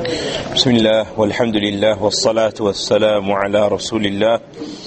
بسم الله والحمد لله والصلاة والسلام على رسول الله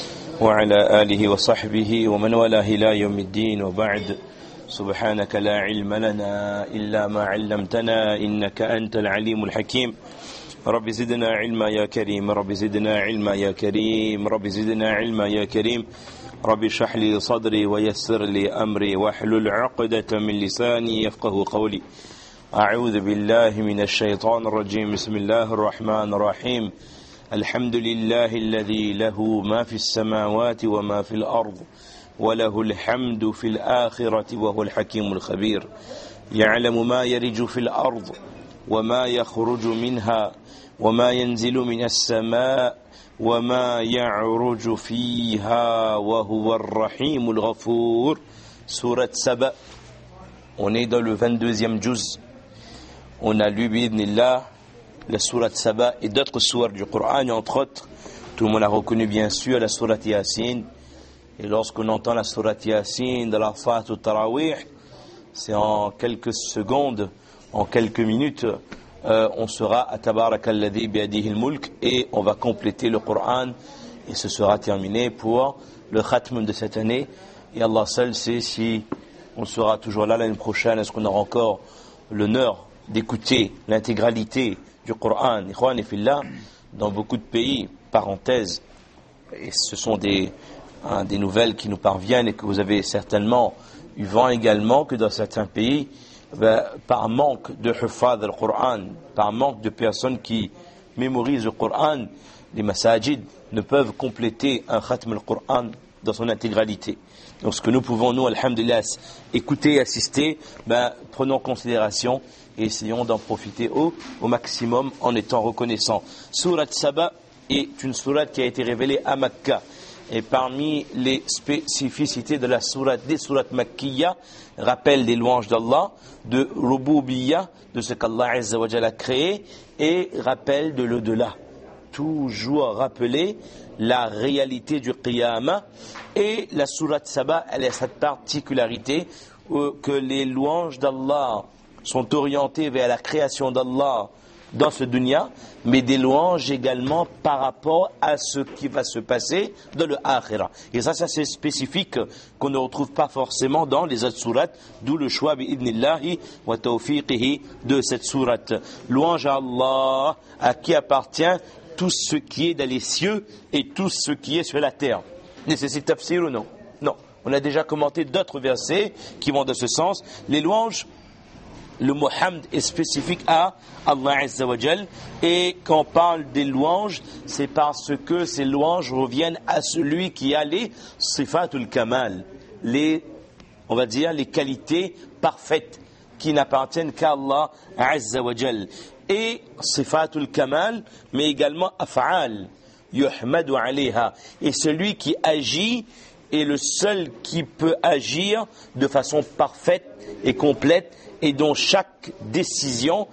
وعلى آله وصحبه ومن والاه إلى يوم الدين وبعد سبحانك لا علم لنا إلا ما علمتنا إنك أنت العليم الحكيم رب زدنا علما يا كريم رب زدنا علما يا كريم رب زدنا علما يا كريم رب اشرح لي صدري ويسر لي أمري واحلل عقدة من لساني يفقه قولي أعوذ بالله من الشيطان الرجيم بسم الله الرحمن الرحيم الحمد لله الذي له ما في السماوات وما في الأرض وله الحمد في الآخرة وهو الحكيم الخبير يعلم ما يرج في الأرض وما يخرج منها وما ينزل من السماء وما يعرج فيها وهو الرحيم الغفور سورة Saba. On est dans le 22e juz. On a lu bi'idhnillah la sourate Saba et d'autres sourates du Coran, et entre autres, tout le monde a reconnu bien sûr la sourate Yasin. Et lorsqu'on entend la sourate Yasin de la Salat al-Tarawih, c'est en quelques secondes, en quelques minutes, on sera à Tabarakalladhi bi'adihi al-mulk et on va compléter le Coran et ce sera terminé pour le khatm de cette année. Et Allah seul sait si on sera toujours là l'année prochaine, est-ce qu'on aura encore l'honneur d'écouter l'intégralité du Coran. Ikhwan et fillah, dans beaucoup de pays, parenthèse, et ce sont des nouvelles qui nous parviennent et que vous avez certainement eu vent également, que dans certains pays, par manque de huffaz al-Qur'an, par manque de personnes qui mémorisent le Coran, les masajid ne peuvent compléter un khatm al-Qur'an dans son intégralité. Donc ce que nous pouvons, nous, alhamdulillah, écouter et assister, prenons en considération et essayons d'en profiter au maximum en étant reconnaissants. Sourate Saba est une sourate qui a été révélée à Makkah. Et parmi les spécificités de la sourate, des sourates Makkiya, rappel des louanges d'Allah, de Rububiyya, de ce qu'Allah Azza wa Jalla a créé, et rappel de l'au-delà. Toujours rappeler la réalité du Qiyamah. Et la sourate Saba, elle a cette particularité que les louanges d'Allah sont orientées vers la création d'Allah dans ce dunya, mais des louanges également par rapport à ce qui va se passer dans le akhira. Et ça c'est spécifique qu'on ne retrouve pas forcément dans les autres sourates, d'où le choix bi'idhnillahi wa tawfiqihi de cette sourate. Louange à Allah, à qui appartient tout ce qui est dans les cieux et tout ce qui est sur la terre. Nécessite tafsir ou non? Non. On a déjà commenté d'autres versets qui vont dans ce sens. Les louanges, le mot hamd est spécifique à Allah Azza wa Jal, et quand on parle des louanges, c'est parce que ces louanges reviennent à celui qui a les sifatul kamal, on va dire les qualités parfaites qui n'appartiennent qu'à Allah Azza wa Jal. Et sifatul kamal, mais également af'al, yuhmadu alayha, et celui qui agit est le seul qui peut agir de façon parfaite et complète, et dont chaque décision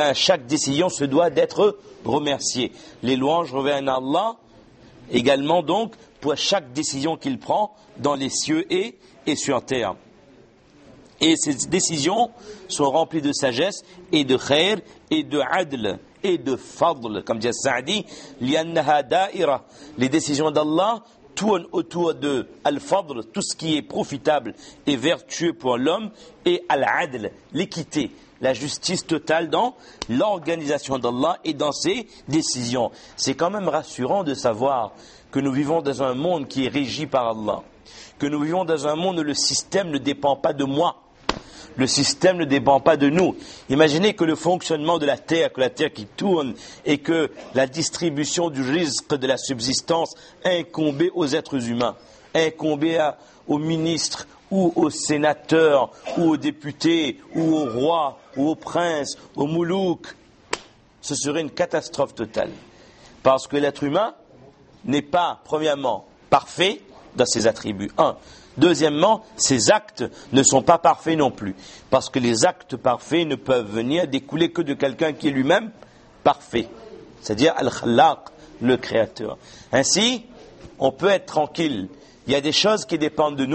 se doit d'être remerciée. Les louanges reviennent à Allah également donc pour chaque décision qu'il prend dans les cieux et sur terre. Et ces décisions sont remplies de sagesse et de khair et de adl et de fadl, comme dit Sa'di, li'annaha da'ira. Les décisions d'Allah tourne autour de al-fadl, tout ce qui est profitable et vertueux pour l'homme, et al-adl, l'équité, la justice totale dans l'organisation d'Allah et dans ses décisions. C'est quand même rassurant de savoir que nous vivons dans un monde qui est régi par Allah, que nous vivons dans un monde où le système ne dépend pas de moi. Le système ne dépend pas de nous. Imaginez que le fonctionnement de la terre, que la terre qui tourne, et que la distribution du risque de la subsistance incombait aux êtres humains, incombait aux ministres, ou aux sénateurs, ou aux députés, ou aux rois, ou aux princes, aux moulouks. Ce serait une catastrophe totale. Parce que l'être humain n'est pas, premièrement, parfait dans ses attributs. Deuxièmement, ses actes ne sont pas parfaits non plus. Parce que les actes parfaits ne peuvent venir découler que de quelqu'un qui est lui-même parfait. C'est-à-dire Al-Khallaq, le Créateur. Ainsi, on peut être tranquille. Il y a des choses qui dépendent de nous,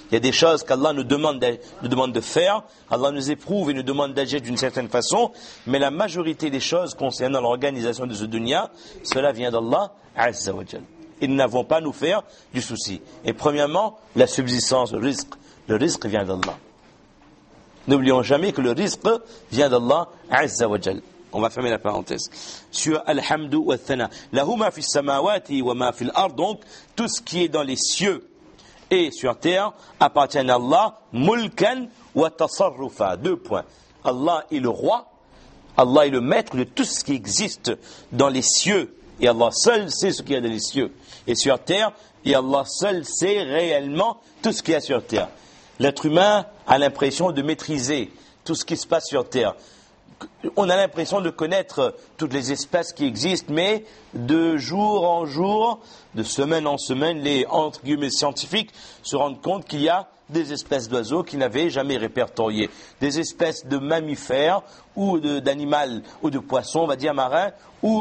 Il y a des choses qu'Allah nous demande de faire, Allah nous éprouve et nous demande d'agir d'une certaine façon, mais la majorité des choses concernant l'organisation de ce dunya, cela vient d'Allah Azza wa Jal. Et nous n'avons pas à nous faire du souci. Et premièrement, la subsistance, le rizq vient d'Allah. N'oublions jamais que le rizq vient d'Allah Azza wa Jal. On va fermer la parenthèse. Sur Alhamdu wa Thana. Lahu ma fi samawati wa ma fil ard. Donc, tout ce qui est dans les cieux et sur terre appartient à Allah. Mulkan wa tasarrufa. 2 points. Allah est le roi. Allah est le maître de tout ce qui existe dans les cieux. Et Allah seul sait ce qu'il y a dans les cieux et sur terre. Et Allah seul sait réellement tout ce qu'il y a sur terre. L'être humain a l'impression de maîtriser tout ce qui se passe sur terre. On a l'impression de connaître toutes les espèces qui existent, mais de jour en jour, de semaine en semaine, les entre guillemets scientifiques se rendent compte qu'il y a des espèces d'oiseaux qu'ils n'avaient jamais répertoriées, des espèces de mammifères ou d'animaux ou de poissons, on va dire marins, ou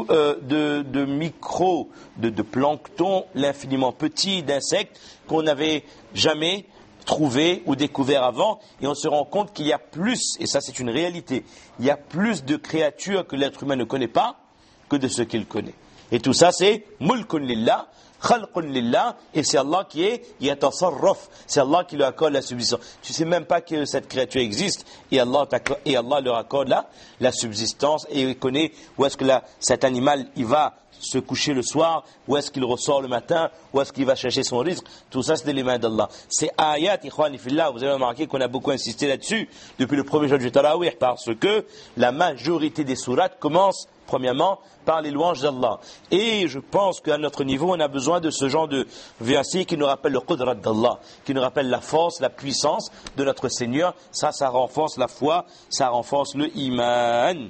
de micro, de plancton, l'infiniment petit, d'insectes qu'on n'avait jamais trouvé ou découvert avant, et on se rend compte qu'il y a plus, et ça c'est une réalité, il y a plus de créatures que l'être humain ne connaît pas que de ce qu'il connaît. Et tout ça c'est mulkun lillah, khalqun lillah, et c'est Allah qui est yatasarraf, c'est Allah qui lui accorde la subsistance. Tu sais même pas que cette créature existe, et Allah leur accorde la subsistance, et il connaît où est-ce que cet animal il va se coucher le soir, où est-ce qu'il ressort le matin, où est-ce qu'il va chercher son risque. Tout ça, c'est des les mains d'Allah. C'est ayat, ikhwani fillah, vous avez remarqué qu'on a beaucoup insisté là-dessus depuis le premier jour du Tarawih, parce que la majorité des sourates commencent, premièrement, par les louanges d'Allah. Et je pense qu'à notre niveau, on a besoin de ce genre de versets qui nous rappellent le qudrat d'Allah, qui nous rappellent la force, la puissance de notre Seigneur. Ça renforce la foi, ça renforce le iman.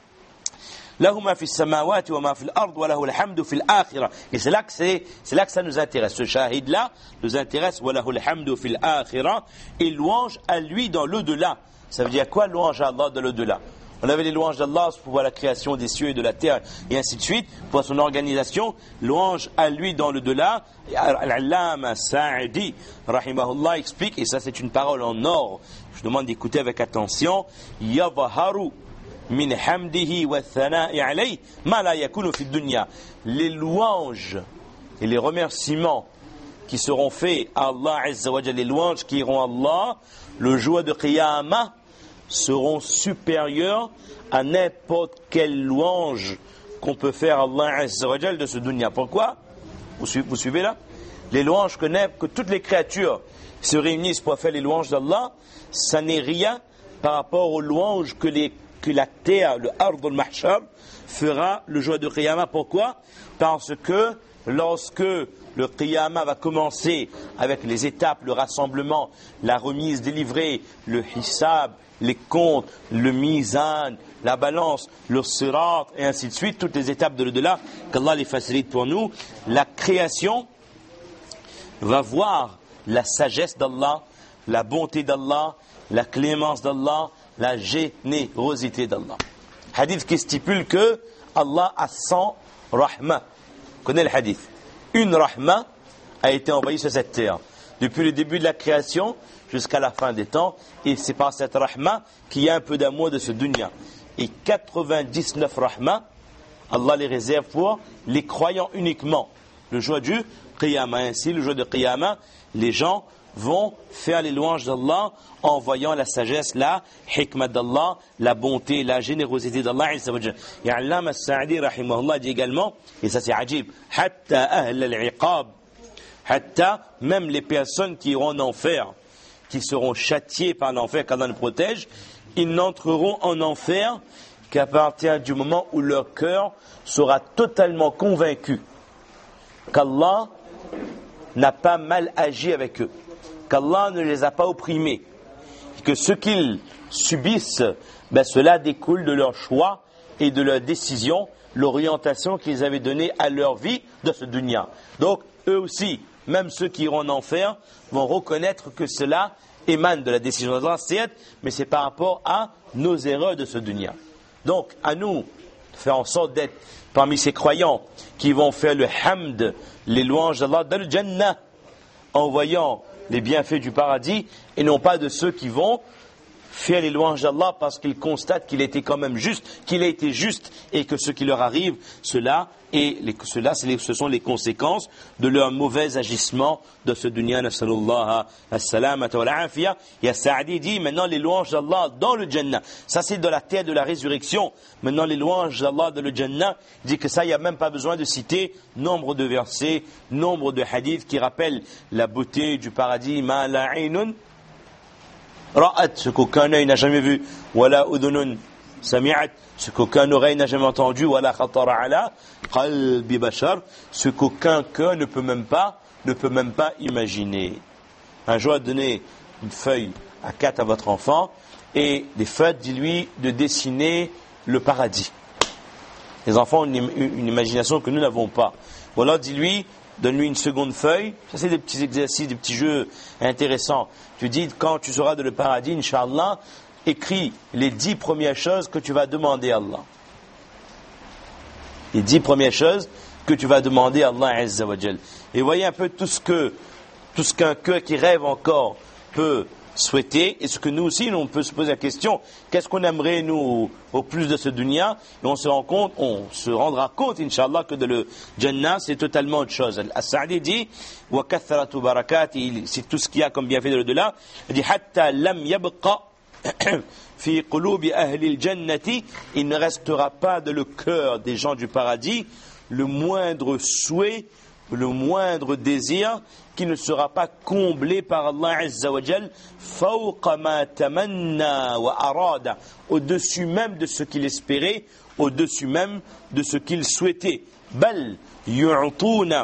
Lahu ma fi samawati wa ma fil ard wa lahu alhamdu fil akhirah. Et c'est là que ça nous intéresse. Ce shahid là nous intéresse. Wa lahu alhamdu fil akhirah. Et louange à lui dans l'au-delà. Ça veut dire quoi louange à Allah dans l'au-delà? On avait les louanges d'Allah pour voir la création des cieux et de la terre et ainsi de suite. Pour son organisation, louange à lui dans l'au-delà. Al-Allama Sa'di rahimahullah explique, et ça c'est une parole en or. Je demande d'écouter avec attention. Yadhaharu min hamdihi wa thana'i alayhi ma la yakunu fi dunya. Les louanges et les remerciements qui seront faits à Allah Azza wa Jalla, les louanges qui iront à Allah le jour de Qiyamah seront supérieurs à n'importe quelle louange qu'on peut faire à Allah Azza wa Jalla de ce dunya. Pourquoi? Vous suivez là? Les louanges que toutes les créatures se réunissent pour faire les louanges d'Allah, ça n'est rien par rapport aux louanges que la terre, le Ard al-Mahshar, fera le jour de Qiyamah. Pourquoi? Parce que lorsque le Qiyamah va commencer avec les étapes, le rassemblement, la remise délivrée, le Hisab, les comptes, le Mizan, la balance, le Sirat, et ainsi de suite, toutes les étapes de l'au-delà, qu'Allah les facilite pour nous, la création va voir la sagesse d'Allah, la bonté d'Allah, la clémence d'Allah, la générosité d'Allah. Hadith qui stipule que Allah a 100 rahma. Connais le hadith. Une rahma a été envoyée sur cette terre depuis le début de la création jusqu'à la fin des temps, et c'est par cette rahma qu'il y a un peu d'amour de ce dunya. Et 99 rahma, Allah les réserve pour les croyants uniquement. Le jour du Qiyamah, ainsi le jour de Qiyamah, les gens vont faire les louanges d'Allah en voyant la sagesse, la hikmah d'Allah, la bonté, la générosité d'Allah. Et Allama Sa'di rahimahullah dit également, et ça c'est ajib, hatta ahl al-iqab, hatta même les personnes qui iront en enfer, qui seront châtiées par l'enfer, qu'Allah nous protège, ils n'entreront en enfer qu'à partir du moment où leur cœur sera totalement convaincu qu'Allah n'a pas mal agi avec eux, qu'Allah ne les a pas opprimés, que ce qu'ils subissent, cela découle de leur choix et de leur décision, l'orientation qu'ils avaient donnée à leur vie de ce dunya. Donc, eux aussi, même ceux qui iront en enfer, vont reconnaître que cela émane de la décision d'Allah, certes, mais c'est par rapport à nos erreurs de ce dunya. Donc, à nous de faire en sorte d'être parmi ces croyants qui vont faire le hamd, les louanges d'Allah dans le Jannah, en voyant les bienfaits du paradis et non pas de ceux qui vont faire les louanges d'Allah parce qu'ils constatent qu'il était quand même juste, qu'il a été juste et que ce qui leur arrive, ce sont les conséquences de leur mauvais agissement de ce dunya. Nasallallahu as-salamata wa al-afiya. Et As-Sa'di dit maintenant les louanges d'Allah dans le Jannah. Ça c'est de la terre de la résurrection. Maintenant les louanges d'Allah dans le Jannah, il dit que ça il n'y a même pas besoin de citer nombre de versets, nombre de hadiths qui rappellent la beauté du paradis. Ma la aynun ra'at, ce qu'aucun œil n'a jamais vu, wala udhunun sami'at, ce qu'aucun oreille n'a jamais entendu, wala khatara ala qalbi bashar, ce qu'aucun cœur ne peut même pas imaginer. Un jour, donnez une feuille à 4 à votre enfant et des feuilles, dis-lui de dessiner le paradis. Les enfants ont une imagination que nous n'avons pas. Ou alors dis-lui, donne-lui une seconde feuille. Ça c'est des petits exercices, des petits jeux intéressants. Tu dis, quand tu seras dans le paradis, Inch'Allah, écris les 10 premières choses que tu vas demander à Allah. Les 10 premières choses que tu vas demander à Allah Azza wa Jal. Et voyez un peu tout ce qu'un cœur qui rêve encore peut souhaiter, et ce que nous aussi, on peut se poser la question, qu'est-ce qu'on aimerait nous au plus de ce dunya, et on se rendra compte, Inch'Allah, que de le Jannah, c'est totalement autre chose. As-Sa'di dit, wa kathratu barakati, c'est tout ce qu'il y a comme bienfait de l'au-delà, il dit, hatta lam yabqa fi qulubi ahli al-jannati, il ne restera pas dans le cœur des gens du paradis, le moindre souhait, le moindre désir qui ne sera pas comblé par Allah Azza wa Jal, fawqa ma tamanna wa arada, au-dessus même de ce qu'il espérait, au-dessus même de ce qu'il souhaitait. Bal yu'tuna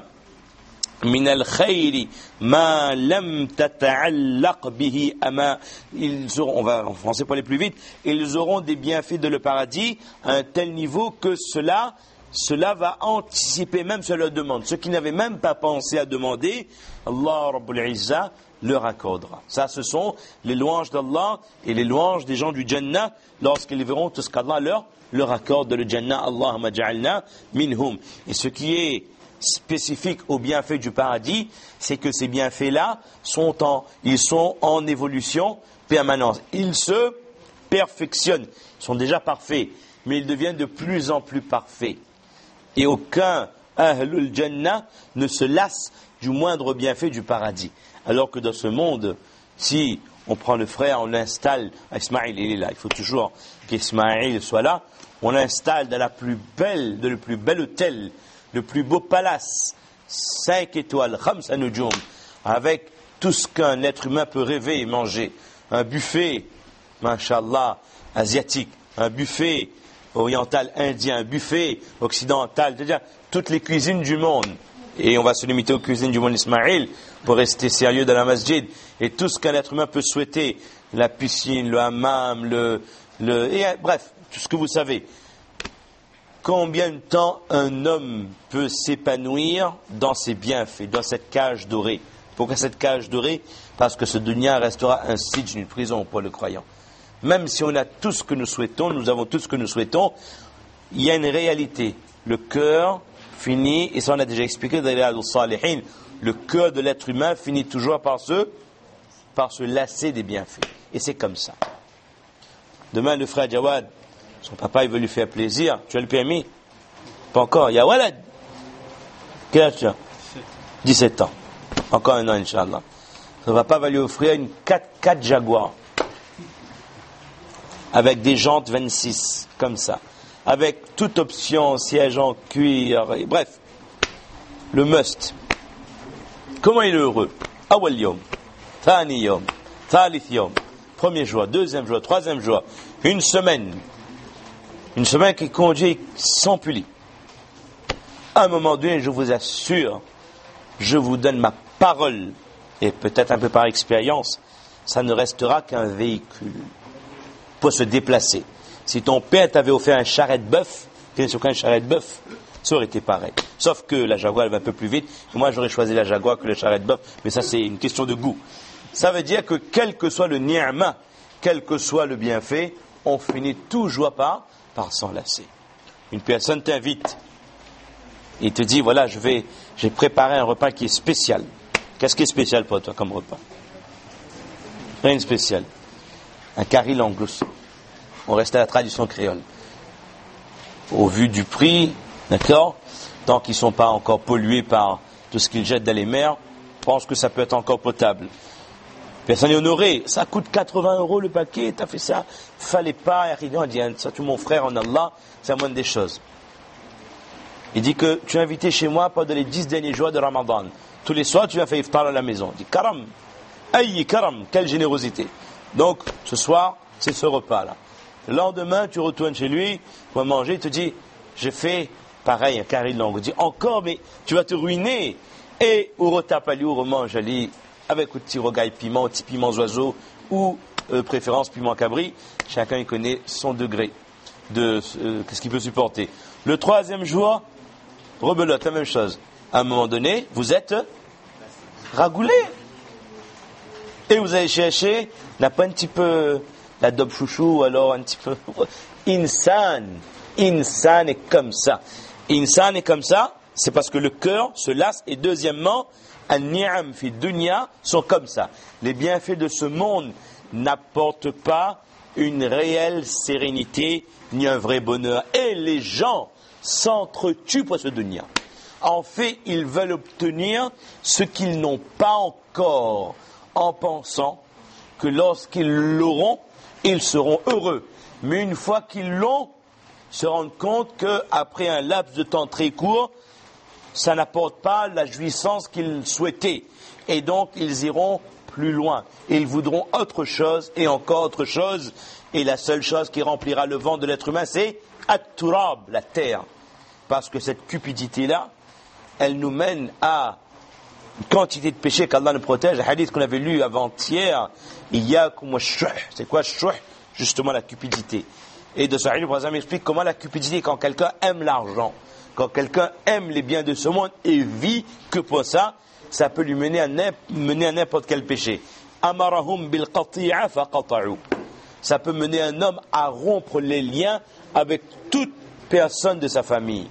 min al-khayri ma lam tata'allaq bihi ama, on va en français pour aller plus vite, ils auront des bienfaits de le paradis à un tel niveau que cela va anticiper même sur leur demande. Ceux qui n'avaient même pas pensé à demander, Allah Rabbul Izzah leur accordera. Ça, ce sont les louanges d'Allah et les louanges des gens du Jannah lorsqu'ils verront tout ce qu'Allah leur accorde de le Jannah. Allahumma ja'alna minhum. Et ce qui est spécifique aux bienfaits du paradis, c'est que ces bienfaits-là sont en évolution permanente. Ils se perfectionnent. Ils sont déjà parfaits, mais ils deviennent de plus en plus parfaits. Et aucun Ahlul Jannah ne se lasse du moindre bienfait du paradis. Alors que dans ce monde, si on prend le frère, on l'installe, Ismaïl il est là, il faut toujours qu'Ismaïl soit là, on l'installe dans le plus bel hôtel, le plus beau palace, 5 étoiles, khamsa nujum, avec tout ce qu'un être humain peut rêver et manger. Un buffet, mashallah, asiatique, un buffet oriental, indien, un buffet occidental, c'est-à-dire toutes les cuisines du monde. Et on va se limiter aux cuisines du monde Ismaïl pour rester sérieux dans la masjid. Et tout ce qu'un être humain peut souhaiter, la piscine, le hammam, bref, tout ce que vous savez. Combien de temps un homme peut s'épanouir dans ses bienfaits, dans cette cage dorée? Pourquoi cette cage dorée? Parce que ce dunya restera un sitj, une prison pour le croyant. Même si on a tout ce que nous souhaitons, nous avons tout ce que nous souhaitons, il y a une réalité. Le cœur finit, et ça on a déjà expliqué dans les Riyad al-Salihin, le cœur de l'être humain finit toujours par se lasser des bienfaits. Et c'est comme ça. Demain, le frère Jawad, son papa, il veut lui faire plaisir. Tu as le permis? Pas encore. Ya walad. Quel âge tu as? 17 ans. Encore un an, Inch'Allah. Son papa va lui offrir une 4x4 Jaguar. Avec des jantes 26, comme ça. Avec toute option, siège en cuir, bref. Le must. Comment il est heureux? Awal yom, thani yom, thalith yom. Premier jour, deuxième jour, troisième jour. Une semaine. Une semaine qui conduit sans puli. À un moment donné, je vous assure, je vous donne ma parole, et peut-être un peu par expérience, ça ne restera qu'un véhicule pour se déplacer. Si ton père t'avait offert un charrette bœuf, qu'est-ce qu'un charrette bœuf? Ça aurait été pareil. Sauf que la Jaguar elle va un peu plus vite. Moi j'aurais choisi la Jaguar que le charrette bœuf, mais ça c'est une question de goût. Ça veut dire que quel que soit le ni'ma, quel que soit le bienfait, on finit toujours par s'enlacer. Une personne t'invite, il te dit voilà j'ai préparé un repas qui est spécial. Qu'est-ce qui est spécial pour toi comme repas? Rien de spécial. Un curry langlous. On reste à la tradition créole. Au vu du prix, d'accord, tant qu'ils ne sont pas encore pollués par tout ce qu'ils jettent dans les mers, je pense que ça peut être encore potable. Personne n'est honoré. Ça coûte 80 € le paquet, t'as fait ça. Fallait pas. Il dit, ça, tu mon frère en Allah, c'est la moindre des choses. Il dit que tu es invité chez moi pendant les 10 derniers jours de Ramadan. Tous les soirs, tu vas faire iftar à la maison. Il dit, karam. Aïe, karam. Quelle générosité. Donc, ce soir, c'est ce repas-là. Le lendemain, tu retournes chez lui, pour manger, il te dit, j'ai fait pareil, un carré de langue. Il dit, encore, mais tu vas te ruiner. Et, ou retape à lui, ou remange à lui, avec un petit rogaille piment, un petit piment oiseau, ou préférence piment cabri. Chacun il connaît son degré de qu'est-ce qu'il peut supporter. Le troisième jour, rebelote, la même chose. À un moment donné, vous êtes ragoulé. Et vous allez chercher, n'a pas un petit peu la dobe chouchou, ou alors un petit peu insan est comme ça. Insan est comme ça, c'est parce que le cœur se lasse. Et deuxièmement, an-ni'am fi dunya sont comme ça. Les bienfaits de ce monde n'apportent pas une réelle sérénité ni un vrai bonheur. Et les gens s'entretuent pour ce dunya. En fait, ils veulent obtenir ce qu'ils n'ont pas encore, en pensant que lorsqu'ils l'auront, ils seront heureux. Mais une fois qu'ils l'ont, se rendent compte qu'après un laps de temps très court, ça n'apporte pas la jouissance qu'ils souhaitaient. Et donc, ils iront plus loin. Et ils voudront autre chose et encore autre chose. Et la seule chose qui remplira le ventre de l'être humain, c'est at-turab, la terre. Parce que cette cupidité-là, elle nous mène à une quantité de péchés qu'Allah nous protège. Le hadith qu'on avait lu avant-hier, il y a comme shuh. C'est quoi shuh? Justement la cupidité. Et de ce hadith, le prophète m'explique comment la cupidité, quand quelqu'un aime l'argent, quand quelqu'un aime les biens de ce monde et vit que pour ça, ça peut lui mener à n'importe quel péché. Amarahum bil qati'a fa qata'u. Ça peut mener un homme à rompre les liens avec toute personne de sa famille.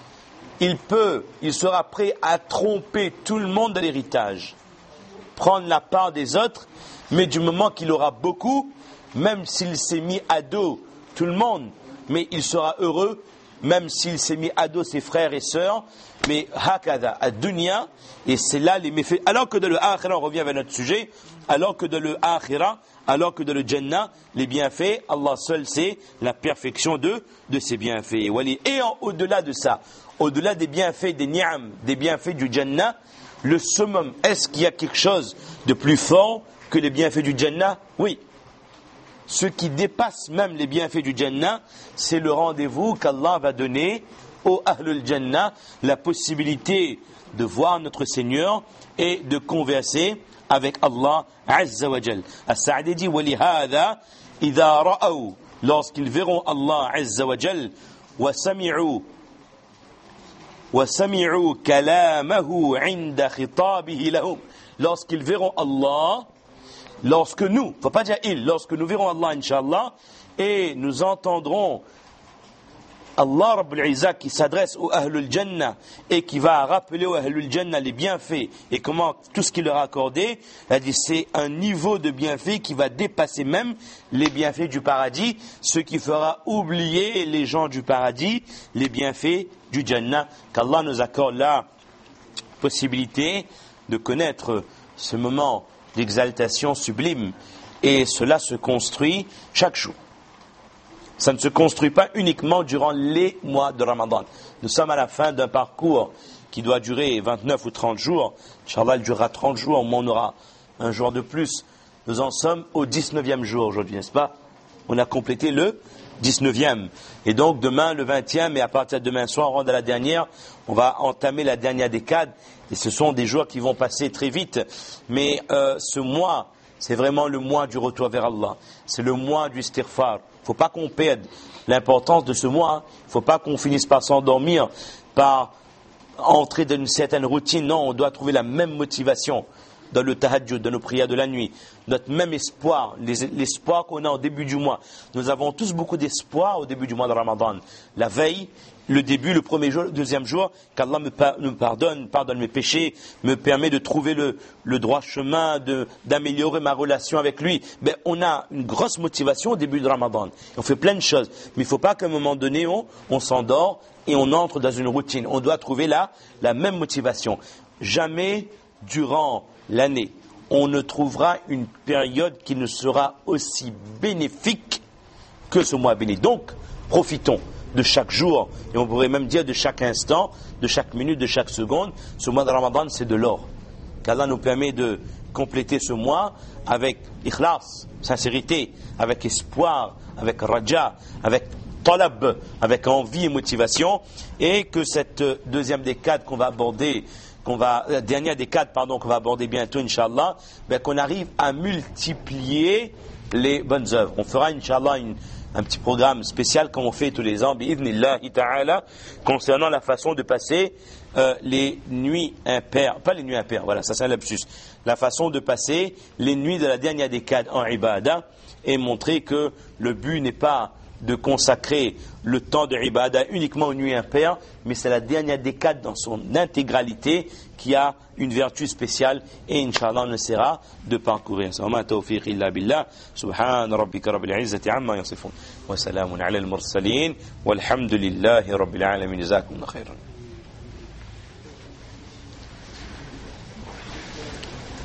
Il sera prêt à tromper tout le monde de l'héritage, prendre la part des autres, mais du moment qu'il aura beaucoup, même s'il s'est mis à dos tout le monde, mais il sera heureux, même s'il s'est mis à dos ses frères et sœurs, mais hakada, à dunya, et c'est là les méfaits. Alors que dans le akhira, on revient vers notre sujet, alors que dans le akhira, alors que dans le jannah, les bienfaits, Allah seul sait la perfection de ces bienfaits. Et au-delà de ça, au-delà des bienfaits des ni'am, des bienfaits du jannah, le summum, est-ce qu'il y a quelque chose de plus fort que les bienfaits du jannah? Oui. Ce qui dépasse même les bienfaits du Jannah, c'est le rendez-vous qu'Allah va donner aux Ahlul Jannah, la possibilité de voir notre Seigneur et de converser avec Allah Azza wa Jal. As-Sa'di dit, وَلِهَذَا إِذَا رَأَوْا lorsqu'ils verront Allah Azza wa Jal وَسَمِعُوا كَلَامَهُ عِنْدَ خِطَابِهِ لَهُمْ lorsqu'ils verront Allah, lorsque nous, faut pas dire il, lorsque nous verrons Allah, Inch'Allah, et nous entendrons Allah Rabbul Izzah qui s'adresse aux Ahlul Jannah et qui va rappeler aux Ahlul Jannah les bienfaits et comment tout ce qu'il leur a accordé, c'est un niveau de bienfaits qui va dépasser même les bienfaits du paradis, ce qui fera oublier les gens du paradis les bienfaits du Jannah. Qu'Allah nous accorde la possibilité de connaître ce moment d'exaltation sublime, et cela se construit chaque jour. Ça ne se construit pas uniquement durant les mois de Ramadan. Nous sommes à la fin d'un parcours qui doit durer 29 ou 30 jours. Inch'Allah, il durera 30 jours, au moins on aura un jour de plus. Nous en sommes au 19e jour aujourd'hui, n'est-ce pas? On a complété le 19e. Et donc demain, le 20e, et à partir de demain soir, on rentre à la dernière, on va entamer la dernière décade. Et ce sont des jours qui vont passer très vite. Mais ce mois, c'est vraiment le mois du retour vers Allah. C'est le mois du istighfar. Il ne faut pas qu'on perde l'importance de ce mois. Il ne faut pas qu'on finisse par s'endormir, par entrer dans une certaine routine. Non, on doit trouver la même motivation dans le tahajjud, dans nos prières de la nuit, notre même espoir, l'espoir qu'on a au début du mois. Nous avons tous beaucoup d'espoir au début du mois de Ramadan. La veille, le début, le premier jour, le deuxième jour, qu'Allah me pardonne mes péchés, me permet de trouver le droit chemin, d'améliorer ma relation avec lui. Ben, on a une grosse motivation au début de Ramadan. On fait plein de choses. Mais il ne faut pas qu'à un moment donné, on s'endort et on entre dans une routine. On doit trouver la même motivation. Jamais durant l'année, on ne trouvera une période qui ne sera aussi bénéfique que ce mois béni. Donc, profitons de chaque jour, et on pourrait même dire de chaque instant, de chaque minute, de chaque seconde. Ce mois de Ramadan, c'est de l'or. qu'Allah nous permet de compléter ce mois avec ikhlas, sincérité, avec espoir, avec raja, avec talab, avec envie et motivation, et que cette deuxième décade qu'on va aborder, dernière décade, qu'on va aborder bientôt, Inch'Allah, qu'on arrive à multiplier les bonnes œuvres. On fera, Inch'Allah, un petit programme spécial comme on fait tous les ans, bi'idhnillahi ta'ala, concernant la façon de passer les nuits impaires, pas les nuits impaires, voilà, ça c'est un lapsus, la façon de passer les nuits de la dernière décade en ibadah, et montrer que le but n'est pas de consacrer le temps de ibadah uniquement aux nuits impaires, mais c'est la dernière décade dans son intégralité qui a une vertu spéciale, et Inch'Allah on essaiera de parcourir. Wa tawfiq illa billah, subhana rabbika rabbil izzati amma yasifun, wa salamun ala al mursalin, walhamdulillahi rabbil alamin, jazakumullahu khairan.